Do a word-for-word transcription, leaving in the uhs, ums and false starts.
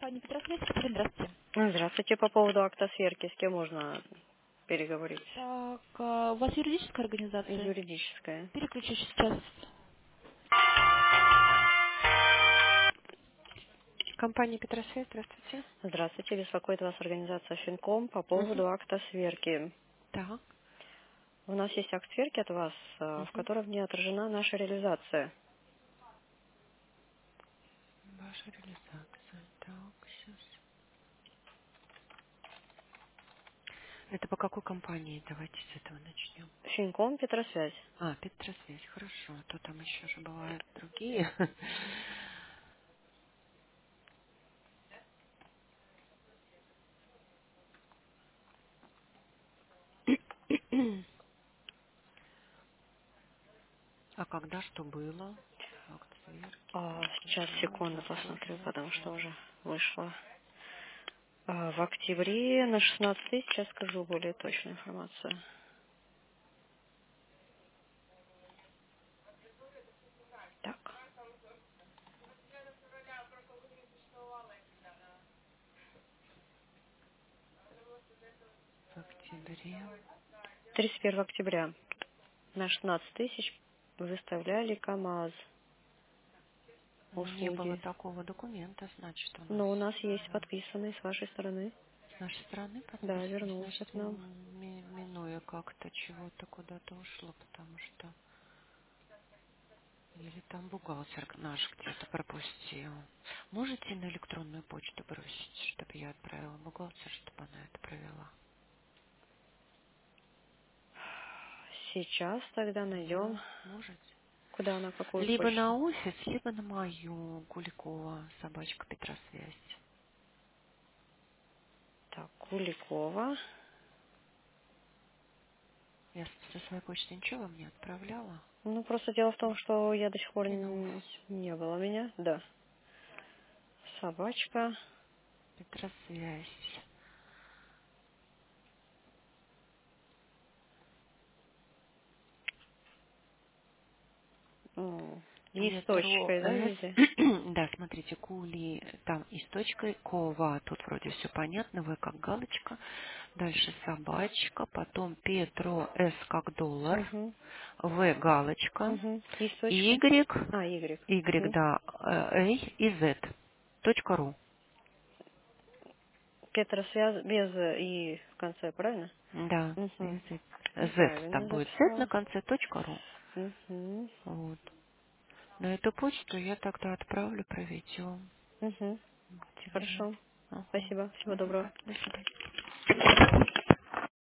компания Петросвет. Здравствуйте. Здравствуйте. По поводу акта сверки, с кем можно переговорить? Так, а, у вас юридическая организация? Юридическая. Переключу сейчас. Компания Петросвет, здравствуйте. Здравствуйте. Беспокоит вас организация Финком по Угу. поводу акта сверки. Так. У нас есть акт сверки от вас, э, в Угу. котором не отражена наша реализация. Ваша реализация. Так, сейчас. Это по какой компании? Давайте с этого начнем. Финком, Петросвязь. А, Петросвязь, хорошо. А то там еще же бывают другие. А когда что было? Акт сверки, А, так, сейчас, ага, секунду, посмотрю, оформлено. потому что Мгм. уже вышло. А, в октябре на шестнадцать тысяч, сейчас скажу более точную информацию. Так, В октябре. тридцать первого октября на шестнадцать тысяч выставляли КАМАЗ Ну, не было услуги. такого документа, значит, у нас. Но у нас есть Да. подписанный с вашей стороны. С нашей стороны Да, подписано, вернулся значит, к нам. м- ми- минуя как-то чего-то куда-то ушло, потому что... Или там бухгалтер наш где-то пропустил. Можете на электронную почту бросить, чтобы я отправила бухгалтер, чтобы она это провела? Сейчас тогда найдем. Да, можете. Куда, на какую Либо почту? на офис, либо на мою, Куликова, собачка Петросвязь. Так, Куликова. Я со своей почты ничего вам не отправляла. Ну, просто дело в том, что я до сих пор И на н- офис. не было меня. Да. Собачка. Петросвязь. М, И с Петро точкой, да, С. везде? Да, смотрите, Кули, там и с точкой, Кова, тут вроде все понятно, В как галочка, дальше собачка, потом Петро С как доллар, Угу. В галочка, Угу. И с точкой? Y, А, Y. Y, Угу. да, э, A и Z, точка ру. Петросвяз без э, И в конце, правильно? Да, Угу. и Z, Z там Правильно будет, Z на записала. конце, точка ру. Угу. Вот. На эту почту я тогда отправлю, проведем. Угу. Тебе. Хорошо. Ага. Спасибо. Всего Ага. доброго. До свидания.